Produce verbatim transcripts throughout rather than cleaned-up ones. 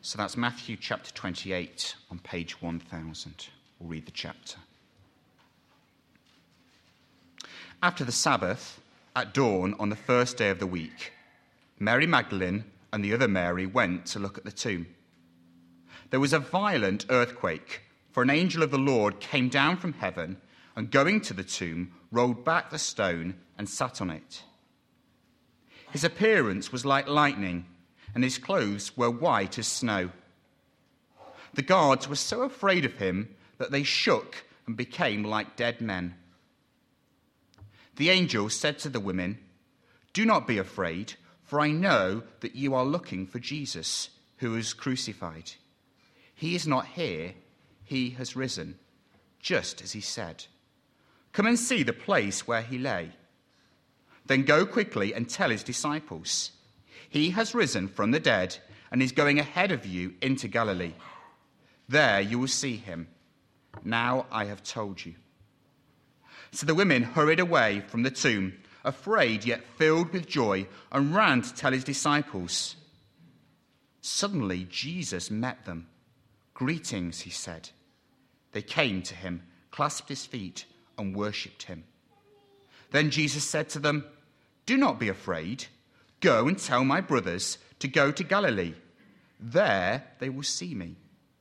So that's Matthew chapter twenty-eight on page one thousand. We'll read the chapter. After the Sabbath, at dawn on the first day of the week, Mary Magdalene and the other Mary went to look at the tomb. There was a violent earthquake, for an angel of the Lord came down from heaven and, going to the tomb, rolled back the stone and sat on it. His appearance was like lightning, and his clothes were white as snow. The guards were so afraid of him that they shook and became like dead men. The angel said to the women, "Do not be afraid, for I know that you are looking for Jesus, who was crucified. He is not here, he has risen, just as he said. Come and see the place where he lay. Then go quickly and tell his disciples, he has risen from the dead and is going ahead of you into Galilee. There you will see him. Now I have told you." So the women hurried away from the tomb, afraid yet filled with joy, and ran to tell his disciples. Suddenly Jesus met them. "Greetings," he said. They came to him, clasped his feet, and worshipped him. Then Jesus said to them, "Do not be afraid. Go and tell my brothers to go to Galilee. There they will see me."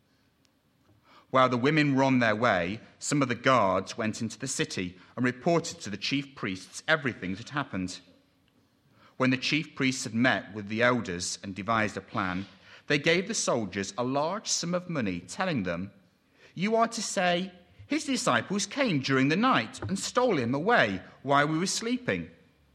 While the women were on their way, some of the guards went into the city and reported to the chief priests everything that had happened. When the chief priests had met with the elders and devised a plan, they gave the soldiers a large sum of money, telling them, "You are to say, his disciples came during the night and stole him away while we were sleeping.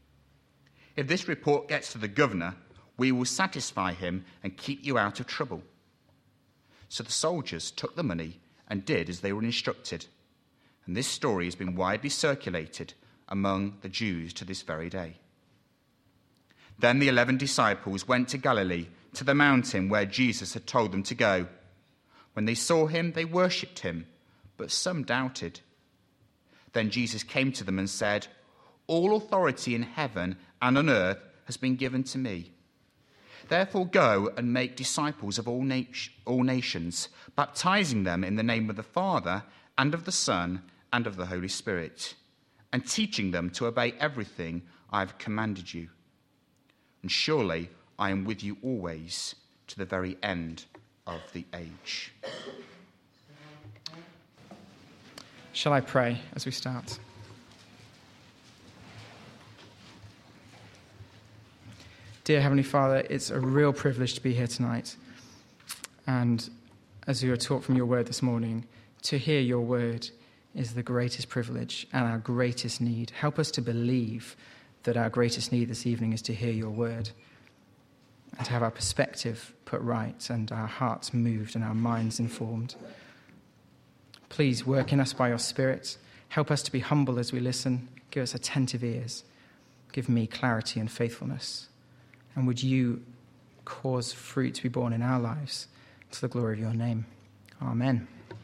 If this report gets to the governor, we will satisfy him and keep you out of trouble." So the soldiers took the money and did as they were instructed. And this story has been widely circulated among the Jews to this very day. Then the eleven disciples went to Galilee, to the mountain where Jesus had told them to go. When they saw him, they worshipped him, but some doubted. Then Jesus came to them and said, "All authority in heaven and on earth has been given to me. Therefore go and make disciples of all, nat- all nations, baptizing them in the name of the Father and of the Son and of the Holy Spirit, and teaching them to obey everything I have commanded you. And surely I am with you always to the very end of the age." Shall I pray as we start? Dear Heavenly Father, it's a real privilege to be here tonight. And as we were taught from your word this morning, to hear your word is the greatest privilege and our greatest need. Help us to believe that our greatest need this evening is to hear your word and to have our perspective put right and our hearts moved and our minds informed. Please work in us by your Spirit. Help us to be humble as we listen. Give us attentive ears. Give me clarity and faithfulness. And would you cause fruit to be born in our lives to the glory of your name. Amen.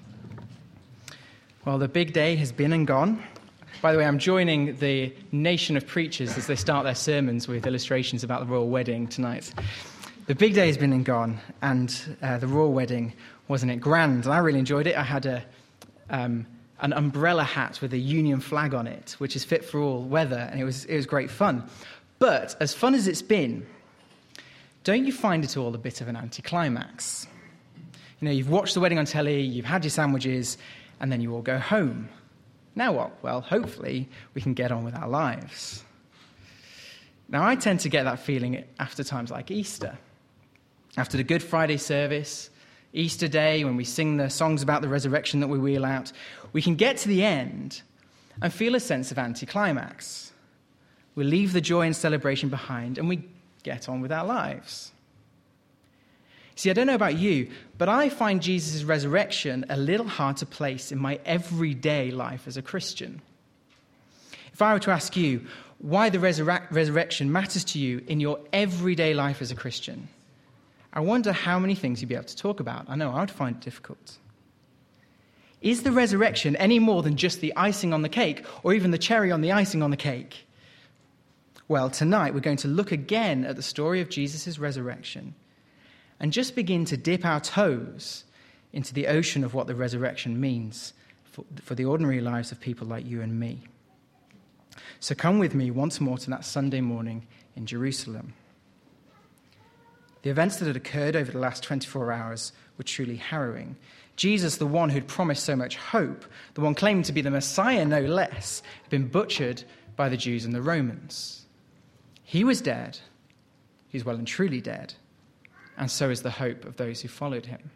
Well, the big day has been and gone. By the way, I'm joining the nation of preachers as they start their sermons with illustrations about the royal wedding tonight. The big day has been and gone, and uh, the royal wedding, wasn't it grand? And I really enjoyed it. I had a um, an umbrella hat with a Union flag on it, which is fit for all weather, and it was it was great fun. But as fun as it's been, don't you find it all a bit of an anticlimax? You know, you've watched the wedding on telly, you've had your sandwiches, and then you all go home. Now what? Well, hopefully we can get on with our lives. Now, I tend to get that feeling after times like Easter. After the Good Friday service, Easter Day, when we sing the songs about the resurrection that we wheel out, we can get to the end and feel a sense of anticlimax. We leave the joy and celebration behind and we get on with our lives. See, I don't know about you, but I find Jesus' resurrection a little hard to place in my everyday life as a Christian. If I were to ask you why the resurre- resurrection matters to you in your everyday life as a Christian, I wonder how many things you'd be able to talk about. I know I would find it difficult. Is the resurrection any more than just the icing on the cake, or even the cherry on the icing on the cake? Well, tonight we're going to look again at the story of Jesus' resurrection. and just begin to dip our toes into the ocean of what the resurrection means for, for the ordinary lives of people like you and me. So come with me once more to that Sunday morning in Jerusalem. The events that had occurred over the last twenty-four hours were truly harrowing. Jesus, the one who'd promised so much hope, the one claiming to be the Messiah no less, had been butchered by the Jews and the Romans. He was dead. He's well and truly dead. And so is the hope of those who followed him.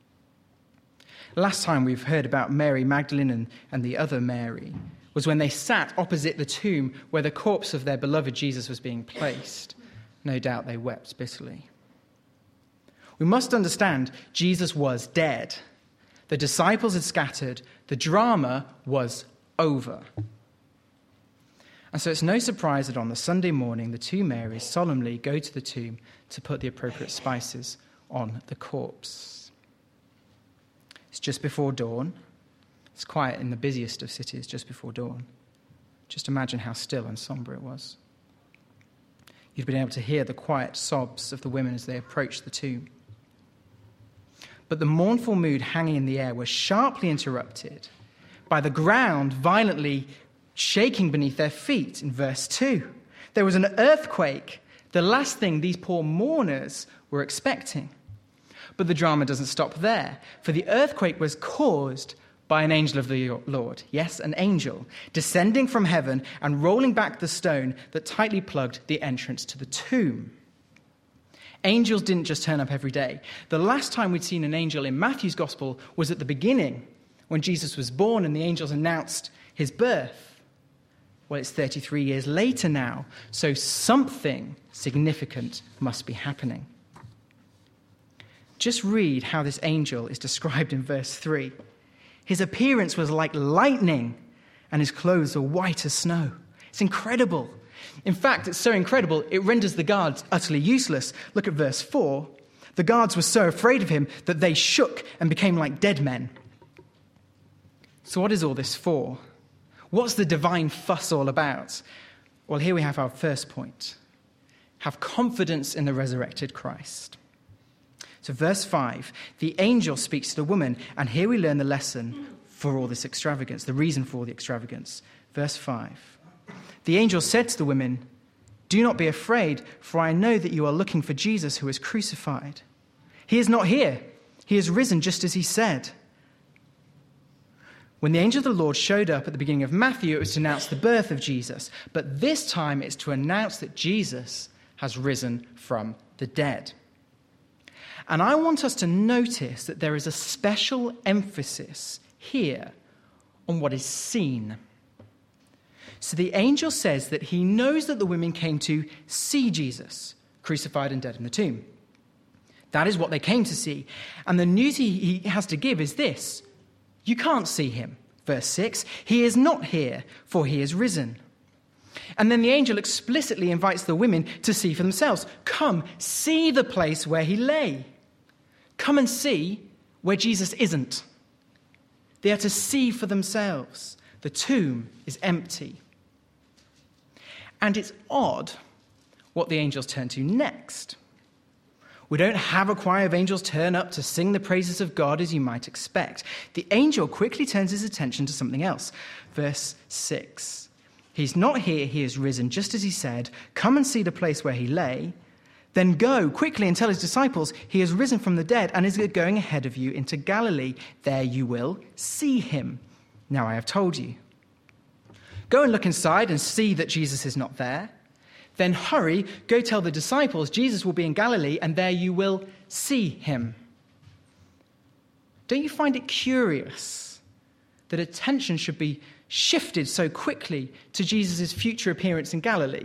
Last time we've heard about Mary Magdalene and, and the other Mary was when they sat opposite the tomb where the corpse of their beloved Jesus was being placed. No doubt they wept bitterly. We must understand Jesus was dead. The disciples had scattered. The drama was over. And so it's no surprise that on the Sunday morning, the two Marys solemnly go to the tomb to put the appropriate spices on the corpse. It's just before dawn. It's quiet in the busiest of cities just before dawn. Just imagine how still and somber it was. You'd been able to hear the quiet sobs of the women as they approached the tomb. But the mournful mood hanging in the air was sharply interrupted by the ground violently shaking beneath their feet in verse two. There was an earthquake, the last thing these poor mourners were expecting. But the drama doesn't stop there, for the earthquake was caused by an angel of the Lord. Yes, an angel, descending from heaven and rolling back the stone that tightly plugged the entrance to the tomb. Angels didn't just turn up every day. The last time we'd seen an angel in Matthew's gospel was at the beginning, when Jesus was born and the angels announced his birth. Well, it's thirty-three years later now, so something significant must be happening. Just read how this angel is described in verse three. His appearance was like lightning, and his clothes were white as snow. It's incredible. In fact, it's so incredible, it renders the guards utterly useless. Look at verse four. The guards were so afraid of him that they shook and became like dead men. So what is all this for? What's the divine fuss all about? Well, here we have our first point. Have confidence in the resurrected Christ. So verse five, the angel speaks to the woman, and here we learn the lesson for all this extravagance, the reason for all the extravagance. Verse five, the angel said to the women, "Do not be afraid, for I know that you are looking for Jesus who was crucified. He is not here. He is risen just as he said." When the angel of the Lord showed up at the beginning of Matthew, it was to announce the birth of Jesus. But this time it's to announce that Jesus has risen from the dead. And I want us to notice that there is a special emphasis here on what is seen. So the angel says that he knows that the women came to see Jesus, crucified and dead in the tomb. That is what they came to see. And the news he has to give is this: you can't see him. Verse six, he is not here, for he is risen. And then the angel explicitly invites the women to see for themselves. Come, see the place where he lay. Come and see where Jesus isn't. They are to see for themselves. The tomb is empty. And it's odd what the angels turn to next. We don't have a choir of angels turn up to sing the praises of God as you might expect. The angel quickly turns his attention to something else. Verse six. He's not here, he is risen, just as he said. Come and see the place where he lay. Then go quickly and tell his disciples, he has risen from the dead and is going ahead of you into Galilee. There you will see him. Now I have told you. Go and look inside and see that Jesus is not there. Then hurry, go tell the disciples Jesus will be in Galilee, and there you will see him. Don't you find it curious that attention should be shifted so quickly to Jesus' future appearance in Galilee?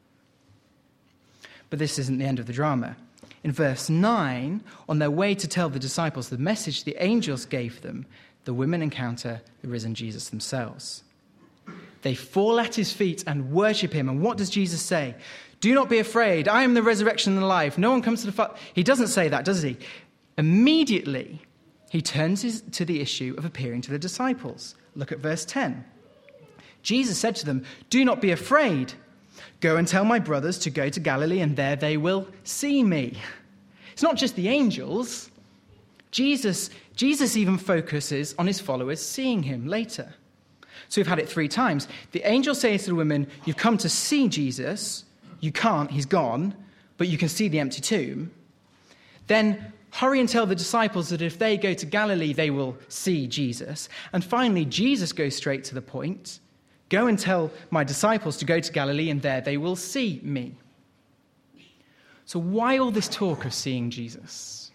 But this isn't the end of the drama. In verse nine, on their way to tell the disciples the message the angels gave them, the women encounter the risen Jesus themselves. They fall at his feet and worship him. And what does Jesus say? Do not be afraid. I am the resurrection and the life. No one comes to the Father. He doesn't say that, does he? Immediately, he turns his, to the issue of appearing to the disciples. Look at verse ten. Jesus said to them, do not be afraid. Go and tell my brothers to go to Galilee, and there they will see me. It's not just the angels. Jesus, Jesus even focuses on his followers seeing him later. So we've had it three times. The angel says to the woman, you've come to see Jesus. You can't, he's gone, but you can see the empty tomb. Then hurry and tell the disciples that if they go to Galilee, they will see Jesus. And finally, Jesus goes straight to the point. Go and tell my disciples to go to Galilee, and there they will see me. So why all this talk of seeing Jesus?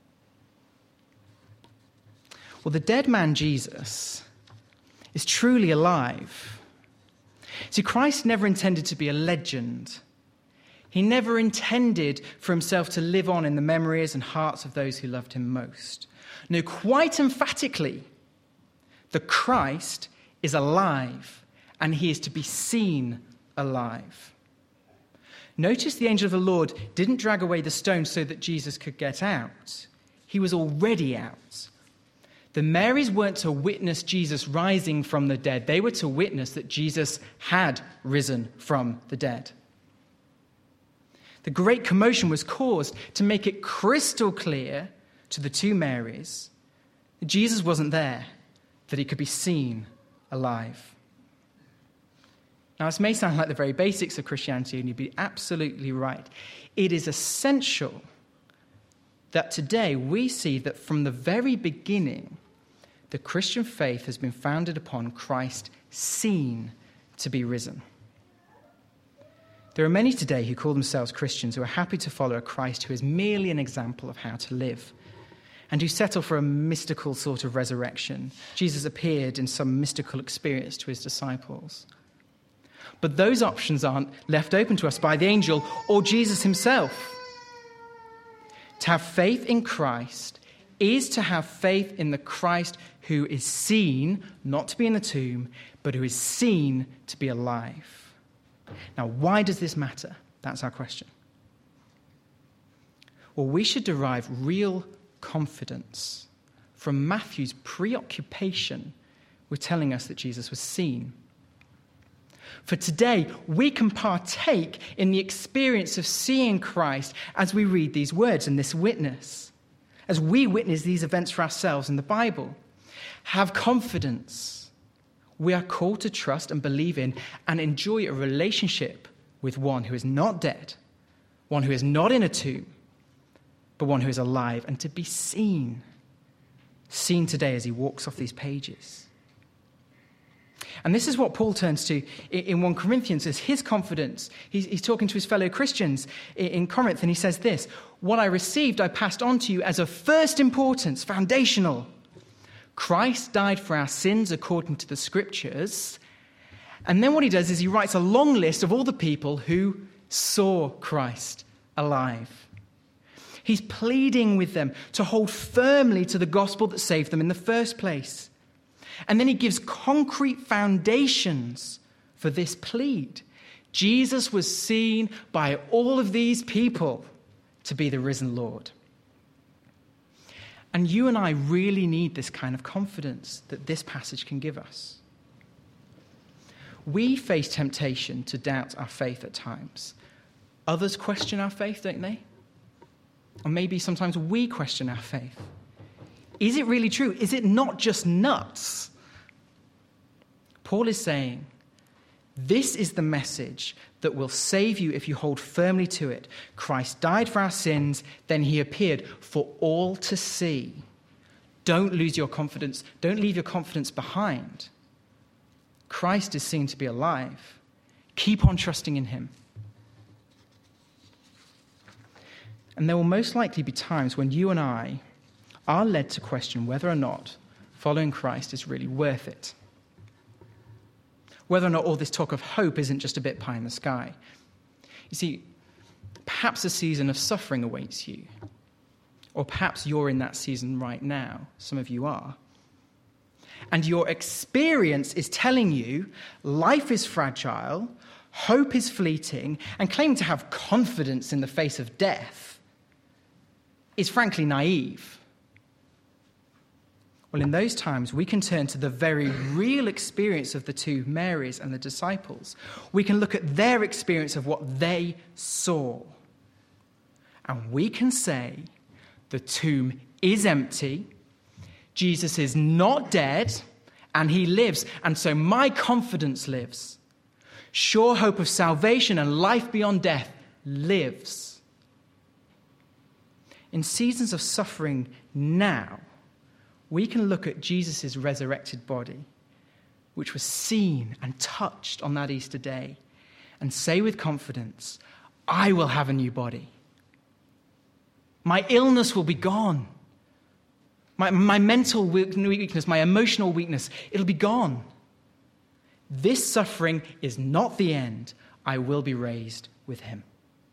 Well, the dead man Jesus is truly alive. See, Christ never intended to be a legend. He never intended for himself to live on in the memories and hearts of those who loved him most. No, quite emphatically, the Christ is alive, and he is to be seen alive. Notice the angel of the Lord didn't drag away the stone so that Jesus could get out. He was already out. The Marys weren't to witness Jesus rising from the dead. They were to witness that Jesus had risen from the dead. The great commotion was caused to make it crystal clear to the two Marys that Jesus wasn't there, that he could be seen alive. Now, this may sound like the very basics of Christianity, and you'd be absolutely right. It is essential that today we see that from the very beginning, the Christian faith has been founded upon Christ seen to be risen. There are many today who call themselves Christians who are happy to follow a Christ who is merely an example of how to live, and who settle for a mystical sort of resurrection. Jesus appeared in some mystical experience to his disciples. But those options aren't left open to us by the angel or Jesus himself. To have faith in Christ is to have faith in the Christ who is seen, not to be in the tomb, but who is seen to be alive. Now, why does this matter? That's our question. Well, we should derive real confidence from Matthew's preoccupation with telling us that Jesus was seen. For today, we can partake in the experience of seeing Christ as we read these words and this witness, as we witness these events for ourselves in the Bible. Have confidence. We are called to trust and believe in and enjoy a relationship with one who is not dead, one who is not in a tomb, but one who is alive, and to be seen, seen today as he walks off these pages. And this is what Paul turns to in First Corinthians as his confidence. He's, he's talking to his fellow Christians in Corinth, and he says this: what I received I passed on to you as of first importance, foundational. Christ died for our sins according to the Scriptures. And then what he does is he writes a long list of all the people who saw Christ alive. He's pleading with them to hold firmly to the gospel that saved them in the first place. And then he gives concrete foundations for this plead. Jesus was seen by all of these people to be the risen Lord. And you and I really need this kind of confidence that this passage can give us. We face temptation to doubt our faith at times. Others question our faith, don't they? Or maybe sometimes we question our faith. Is it really true? Is it not just nuts? Paul is saying, this is the message that will save you if you hold firmly to it. Christ died for our sins, then he appeared for all to see. Don't lose your confidence. Don't leave your confidence behind. Christ is seen to be alive. Keep on trusting in him. And there will most likely be times when you and I are led to question whether or not following Christ is really worth it. Whether or not all this talk of hope isn't just a bit pie in the sky. You see, perhaps a season of suffering awaits you. Or perhaps you're in that season right now. Some of you are. And your experience is telling you life is fragile, hope is fleeting, and claiming to have confidence in the face of death is frankly naive. Well, in those times, we can turn to the very real experience of the two Marys and the disciples. We can look at their experience of what they saw. And we can say the tomb is empty, Jesus is not dead, and he lives. And so my confidence lives. Sure hope of salvation and life beyond death lives. In seasons of suffering now, we can look at Jesus' resurrected body, which was seen and touched on that Easter day, and say with confidence, I will have a new body. My illness will be gone. My, my mental weakness, my emotional weakness, it'll be gone. This suffering is not the end. I will be raised with him.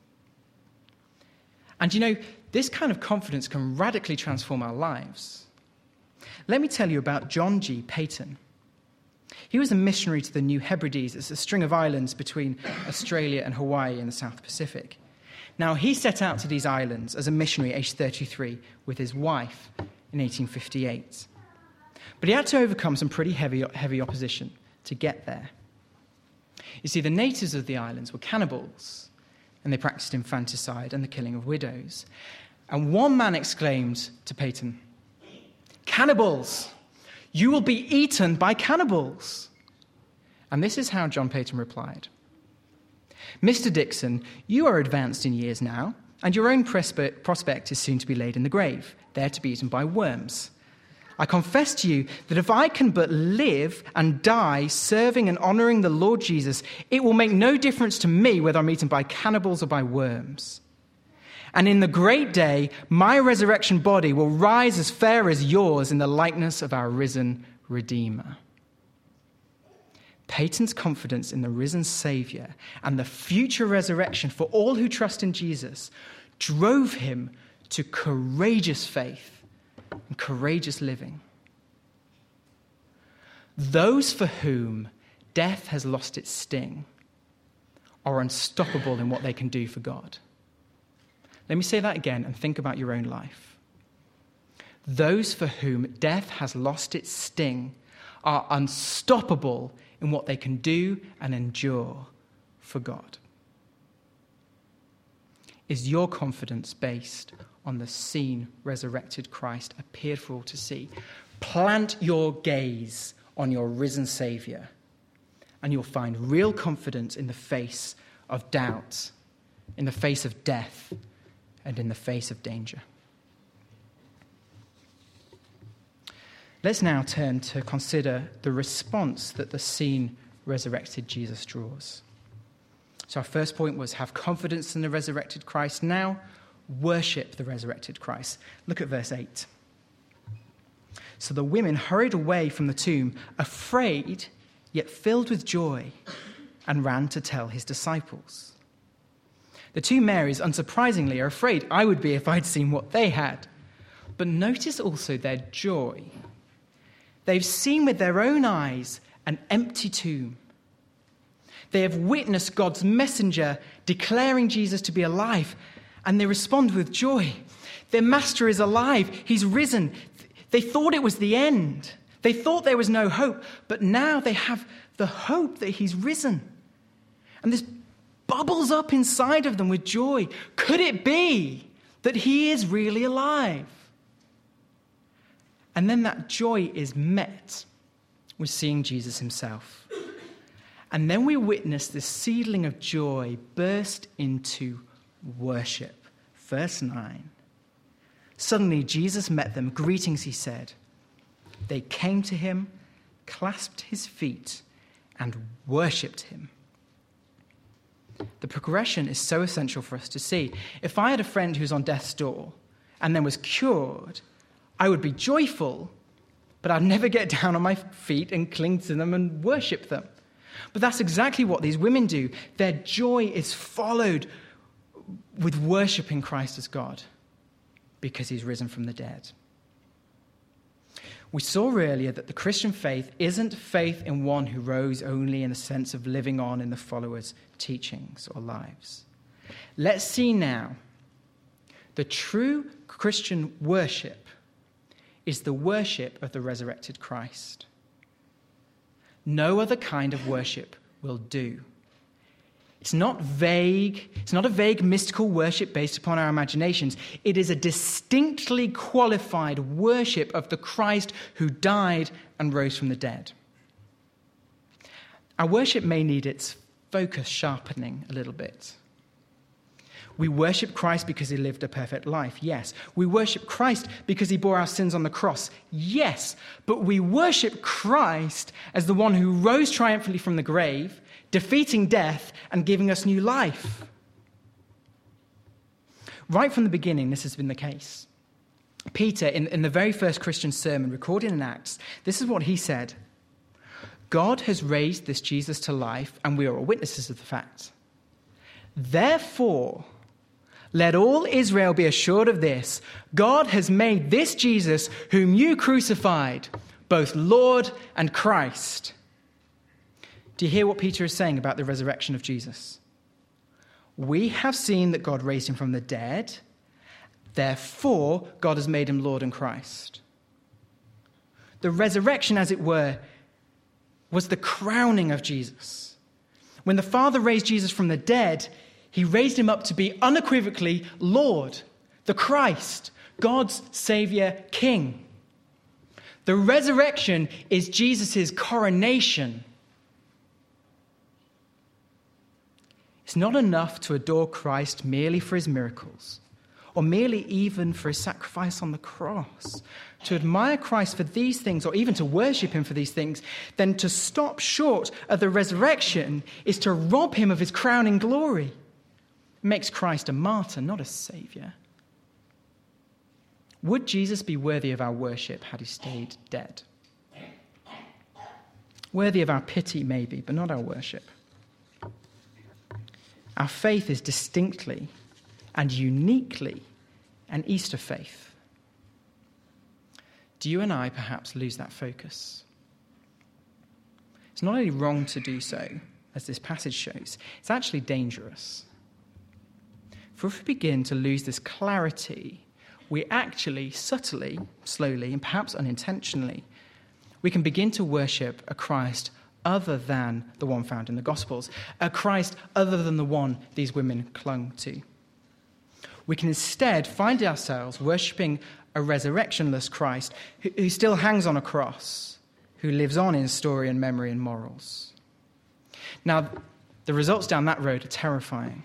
And you know, this kind of confidence can radically transform our lives. Let me tell you about John G. Paton. He was a missionary to the New Hebrides. It's a string of islands between Australia and Hawaii in the South Pacific. Now, he set out to these islands as a missionary, aged thirty-three, with his wife in eighteen fifty-eight. But he had to overcome some pretty heavy, heavy opposition to get there. You see, the natives of the islands were cannibals, and they practiced infanticide and the killing of widows. And one man exclaimed to Paton, "Cannibals! You will be eaten by cannibals." And this is how John Paton replied. "Mister Dixon, you are advanced in years now, and your own prospect is soon to be laid in the grave, there to be eaten by worms. I confess to you that if I can but live and die serving and honoring the Lord Jesus, it will make no difference to me whether I'm eaten by cannibals or by worms. And in the great day, my resurrection body will rise as fair as yours in the likeness of our risen Redeemer." Paton's confidence in the risen Saviour and the future resurrection for all who trust in Jesus drove him to courageous faith and courageous living. Those for whom death has lost its sting are unstoppable in what they can do for God. Let me say that again and think about your own life. Those for whom death has lost its sting are unstoppable in what they can do and endure for God. Is your confidence based on the seen, resurrected Christ appeared for all to see? Plant your gaze on your risen Saviour, and you'll find real confidence in the face of doubt, in the face of death, and in the face of danger. Let's now turn to consider the response that the seen, resurrected Jesus draws. So our first point was have confidence in the resurrected Christ. Now, worship the resurrected Christ. Look at verse eight. So the women hurried away from the tomb, afraid, yet filled with joy, and ran to tell his disciples. The two Marys, unsurprisingly, are afraid. I would be if I'd seen what they had. But notice also their joy. They've seen with their own eyes an empty tomb. They have witnessed God's messenger declaring Jesus to be alive, and they respond with joy. Their master is alive. He's risen. They thought it was the end. They thought there was no hope, but now they have the hope that he's risen. And this bubbles up inside of them with joy. Could it be that he is really alive? And then that joy is met with seeing Jesus himself. And then we witness this seedling of joy burst into worship. Verse nine. Suddenly Jesus met them. Greetings, he said. They came to him, clasped his feet, and worshipped him. The progression is so essential for us to see. If I had a friend who's on death's door and then was cured, I would be joyful, but I'd never get down on my feet and cling to them and worship them. But that's exactly what these women do. Their joy is followed with worshiping Christ as God because he's risen from the dead. We saw earlier that the Christian faith isn't faith in one who rose only in the sense of living on in the followers' teachings or lives. Let's see now. The true Christian worship is the worship of the resurrected Christ. No other kind of worship will do. It's not vague. It's not a vague mystical worship based upon our imaginations. It is a distinctly qualified worship of the Christ who died and rose from the dead. Our worship may need its focus sharpening a little bit. We worship Christ because he lived a perfect life, yes. We worship Christ because he bore our sins on the cross, yes. But we worship Christ as the one who rose triumphantly from the grave, defeating death and giving us new life. Right from the beginning, this has been the case. Peter, in, in the very first Christian sermon recorded in Acts, this is what he said. God has raised this Jesus to life, and we are all witnesses of the fact. Therefore, let all Israel be assured of this. God has made this Jesus, whom you crucified, both Lord and Christ. Do you hear what Peter is saying about the resurrection of Jesus? We have seen that God raised him from the dead. Therefore, God has made him Lord and Christ. The resurrection, as it were, was the crowning of Jesus. When the Father raised Jesus from the dead, he raised him up to be unequivocally Lord, the Christ, God's Savior King. The resurrection is Jesus' coronation. It's not enough to adore Christ merely for his miracles, or merely even for his sacrifice on the cross. To admire Christ for these things, or even to worship him for these things, then to stop short of the resurrection is to rob him of his crowning glory. It makes Christ a martyr, not a saviour. Would Jesus be worthy of our worship had he stayed dead? Worthy of our pity, maybe, but not our worship. Our faith is distinctly and uniquely an Easter faith. Do you and I perhaps lose that focus? It's not only wrong to do so, as this passage shows, it's actually dangerous. For if we begin to lose this clarity, we actually, subtly, slowly, and perhaps unintentionally, we can begin to worship a Christ other than the one found in the Gospels, a Christ other than the one these women clung to. We can instead find ourselves worshipping a resurrectionless Christ who, who still hangs on a cross, who lives on in story and memory and morals. Now, the results down that road are terrifying.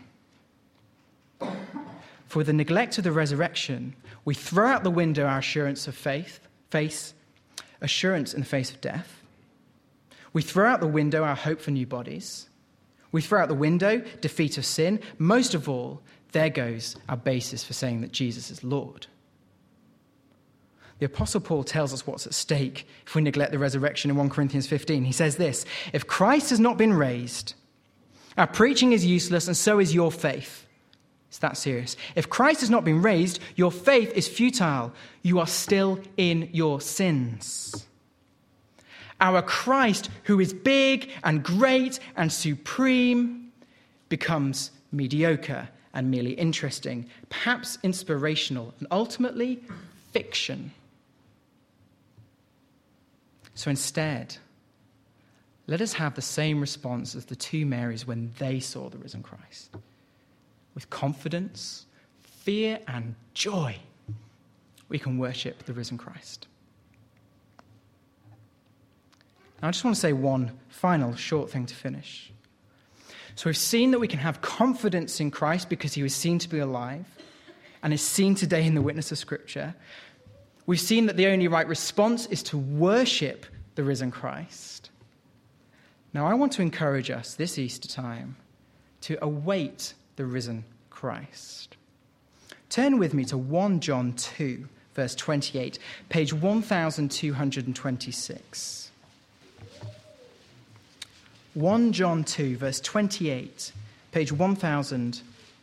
For with the neglect of the resurrection, we throw out the window our assurance of faith, face, assurance in the face of death. We throw out the window our hope for new bodies. We throw out the window defeat of sin. Most of all, there goes our basis for saying that Jesus is Lord. The Apostle Paul tells us what's at stake if we neglect the resurrection in First Corinthians fifteen. He says this, if Christ has not been raised, our preaching is useless and so is your faith. It's that serious. If Christ has not been raised, your faith is futile. You are still in your sins. Our Christ, who is big and great and supreme, becomes mediocre and merely interesting, perhaps inspirational, and ultimately fiction. So instead, let us have the same response as the two Marys when they saw the risen Christ. With confidence, fear, and joy, we can worship the risen Christ. Now, I just want to say one final short thing to finish. So we've seen that we can have confidence in Christ because he was seen to be alive and is seen today in the witness of Scripture. We've seen that the only right response is to worship the risen Christ. Now, I want to encourage us this Easter time to await the risen Christ. Turn with me to First John two, verse twenty-eight, page twelve twenty-six. First John two, verse twenty-eight, page twelve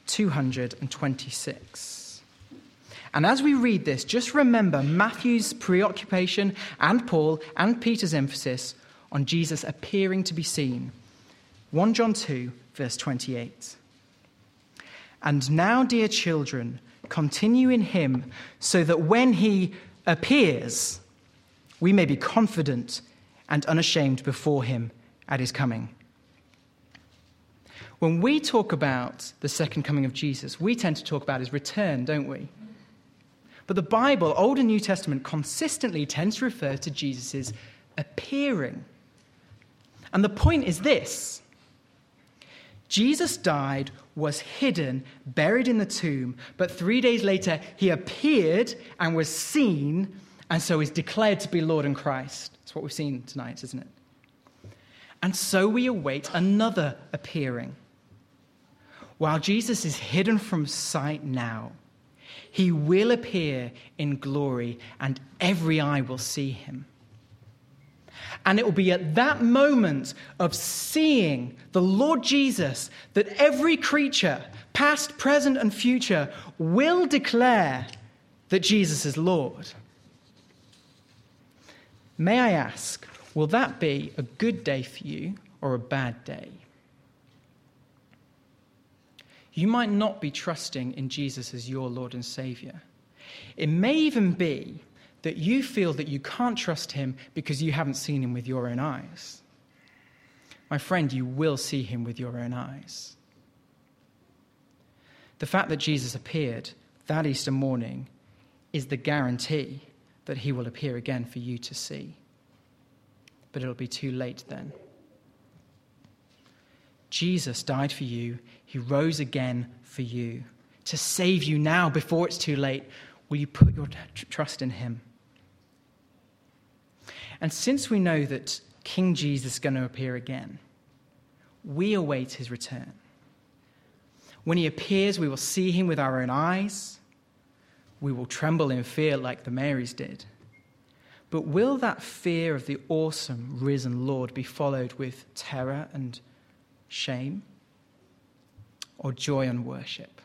twenty-six. And as we read this, just remember Matthew's preoccupation and Paul and Peter's emphasis on Jesus appearing to be seen. First John two, verse twenty-eight. And now, dear children, continue in him so that when he appears, we may be confident and unashamed before him at his coming. When we talk about the second coming of Jesus, we tend to talk about his return, don't we? But the Bible, Old and New Testament, consistently tends to refer to Jesus' appearing. And the point is this: Jesus died, was hidden, buried in the tomb, but three days later he appeared and was seen, and so is declared to be Lord and Christ. That's what we've seen tonight, isn't it? And so we await another appearing. While Jesus is hidden from sight now, he will appear in glory, and every eye will see him. And it will be at that moment of seeing the Lord Jesus that every creature, past, present, and future, will declare that Jesus is Lord. May I ask, will that be a good day for you or a bad day? You might not be trusting in Jesus as your Lord and Savior. It may even be that you feel that you can't trust him because you haven't seen him with your own eyes. My friend, you will see him with your own eyes. The fact that Jesus appeared that Easter morning is the guarantee that he will appear again for you to see. But it'll be too late then. Jesus died for you. He rose again for you to save you now before it's too late. Will you put your t- trust in him? And since we know that King Jesus is going to appear again, we await his return. When he appears, we will see him with our own eyes. We will tremble in fear like the Marys did. But will that fear of the awesome risen Lord be followed with terror and shame, or joy and worship?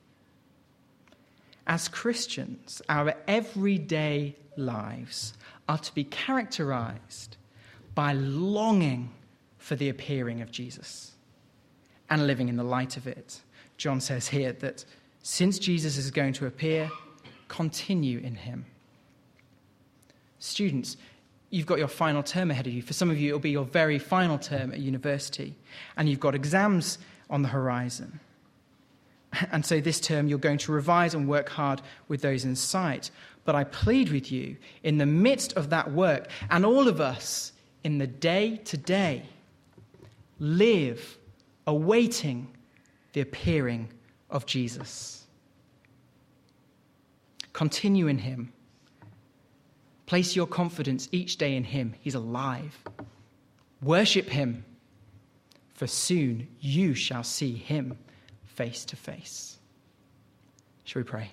As Christians, our everyday lives are to be characterized by longing for the appearing of Jesus and living in the light of it. John says here that since Jesus is going to appear, continue in him. Students, you've got your final term ahead of you. For some of you, it'll be your very final term at university, and you've got exams on the horizon. And so this term, you're going to revise and work hard with those in sight. But I plead with you, in the midst of that work, and all of us in the day-to-day, live awaiting the appearing of Jesus. Continue in him. Place your confidence each day in him. He's alive. Worship him, for soon you shall see him face to face. Shall we pray?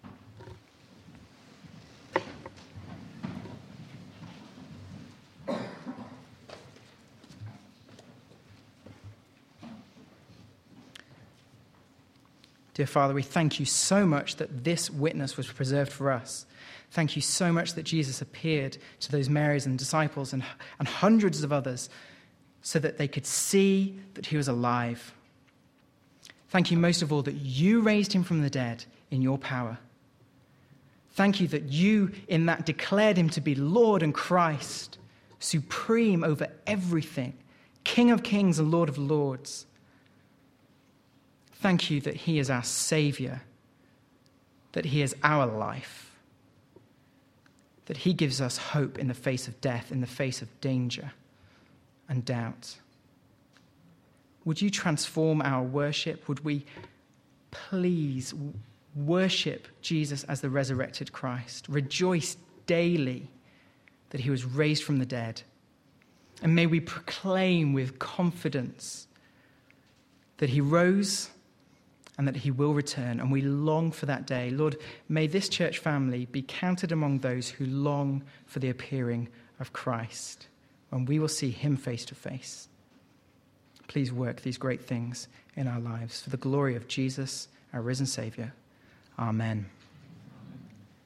Dear Father, we thank you so much that this witness was preserved for us. Thank you so much that Jesus appeared to those Marys and disciples and, and hundreds of others so that they could see that he was alive. Thank you most of all that you raised him from the dead in your power. Thank you that you in that declared him to be Lord and Christ, supreme over everything, King of kings and Lord of lords. Thank you that he is our Savior, that he is our life, that he gives us hope in the face of death, in the face of danger and doubt. Would you transform our worship? Would we please worship Jesus as the resurrected Christ? Rejoice daily that he was raised from the dead. And may we proclaim with confidence that he rose and that he will return, and we long for that day. Lord, may this church family be counted among those who long for the appearing of Christ, when we will see him face to face. Please work these great things in our lives for the glory of Jesus, our risen Savior. Amen.